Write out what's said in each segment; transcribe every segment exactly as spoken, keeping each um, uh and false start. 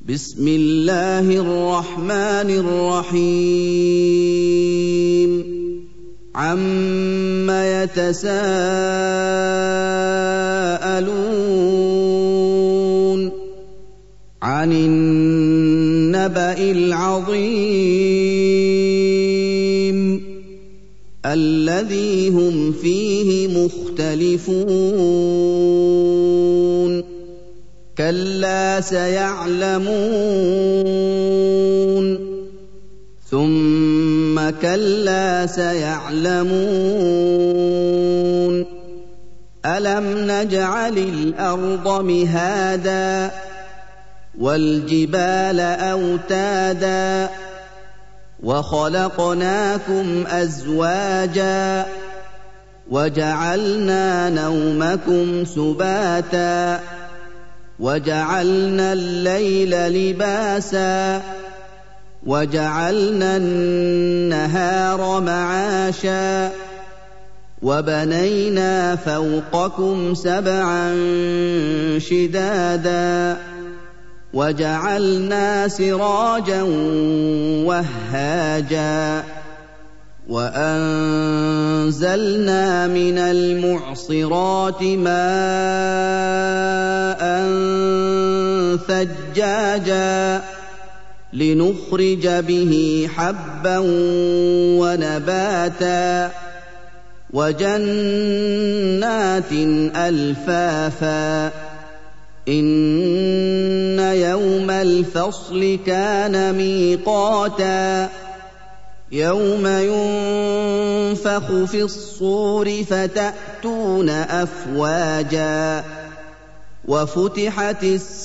بسم الله الرحمن الرحيم عَمَّ يَتَسَاءَلُونَ عَنِ النَّبَإِ الْعَظِيمِ الَّذِي هُمْ فِيهِ مُخْتَلِفُونَ كَلَّا سَيَعْلَمُونَ ثُمَّ كَلَّا سَيَعْلَمُونَ أَلَمْ نَجْعَلِ الْأَرْضَ مِهَادًا وَالْجِبَالَ أَوْتَادًا وَخَلَقْنَاكُمْ أَزْوَاجًا وَجَعَلْنَا نَوْمَكُمْ سُبَاتًا وَجَعَلْنَا اللَّيْلَ لِبَاسًا وَجَعَلْنَا النَّهَارَ مَعَاشًا وَبَنَيْنَا فَوْقَكُمْ سَبْعًا شِدَادًا وَجَعَلْنَا سِرَاجًا وَهَّاجًا وَأَنزَلْنَا مِنَ الْمُعْصِرَاتِ مَاءً ثَجَّاجًا لِنُخْرِجَ بِهِ حَبًّا وَنَبَاتًا وَجَنَّاتٍ أَلْفَافًا إِنَّ يَوْمَ الْفَصْلِ كَانَ مِيقَاتًا يَوْمَ يُنفَخُ فِي الصُّورِ فَتَأْتُونَ أَفْوَاجًا وَفُتِحَتِ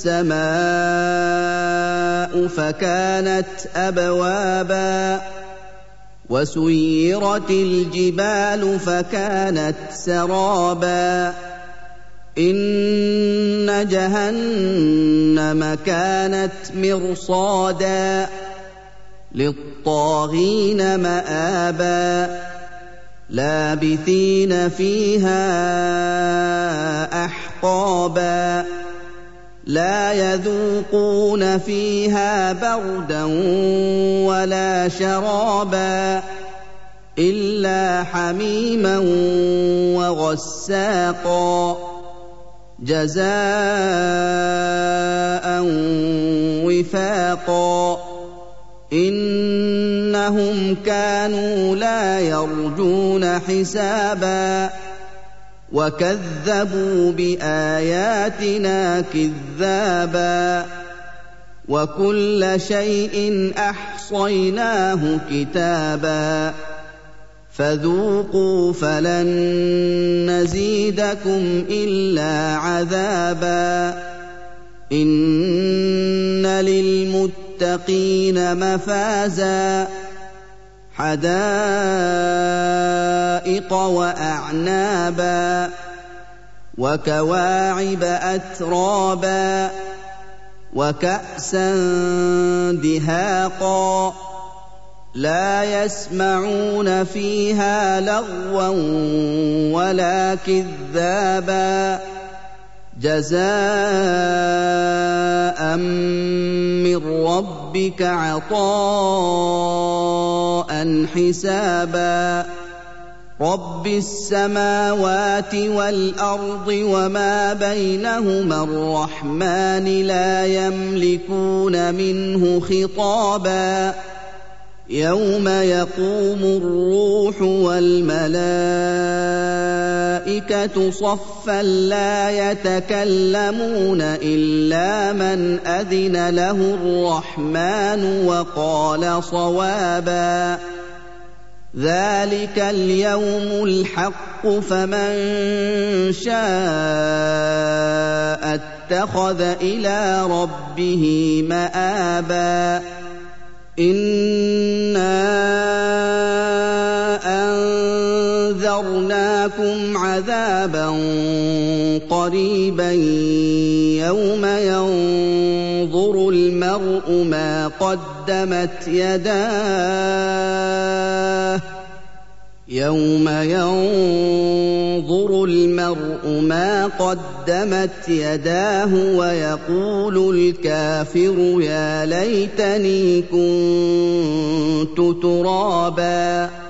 السَّمَاءُ فَكَانَتْ أَبْوَابًا وَسُيِّرَتِ الْجِبَالُ فَكَانَتْ سَرَابًا إِنَّ جَهَنَّمَ كَانَتْ مِرْصَادًا لِّلطَّاغِينَ مَآبًا لَابِثِينَ فِيهَا أَحْقَابًا لَا يَذُوقُونَ فِيهَا بَرْدًا وَلَا شَرَابًا إِلَّا حَمِيمًا وَغَسَّاقًا جَزَاءً وِفَاقًا إِنَّهُمْ كَانُوا لَا يَرْجُونَ حِسَابًا وَكَذَّبُوا بِآيَاتِنَا كِذَّابًا وَكُلَّ شَيْءٍ أَحْصَيْنَاهُ كِتَابًا فَذُوقُوا فَلَن نَّزِيدَكُمْ إِلَّا عَذَابًا إِنَّ لِلْمُتَّقِينَ مَفَازًا حَدَائِقَ وَأَعْنَابًا وَكَوَاعِبَ أَتْرَابًا وَكَأْسًا دِهَاقًا لَا يَسْمَعُونَ فِيهَا لَغْوًا وَلَا كِذَّابًا جَزَاءً مِّن رَّبِّكَ عَطَاءً حِسَابًا رَّبِّ السَّمَاوَاتِ وَالْأَرْضِ وَمَا بَيْنَهُمَا الرَّحْمَٰنِ لَا يَمْلِكُونَ مِنْهُ خِطَابًا يَوْمَ يَقُومُ الرُّوحُ وَالْمَلَائِكَةُ صَفًّا لَّا يَتَكَلَّمُونَ إِلَّا مَنْ أَذِنَ لَهُ الرَّحْمَٰنُ وَقَالَ صَوَابًا ذَلِكَ الْيَوْمُ الْحَقُّ فَمَن شَاءَ اتَّخَذَ إِلَىٰ رَبِّهِ مَآبًا إِنَّا أَنذَرْنَاكُمْ عَذَابًا قَرِيبًا يَوْمَ يَنظُرُ الْمَرْءُ مَا قَدَّمَتْ يَدَاهُ يَوْمَ يَنظُرُ الْمَرْءُ مَا قَدَّمَتْ يَدَاهُ وَيَقُولُ الْكَافِرُ يَا لَيْتَنِي كُنتُ تُرَابًا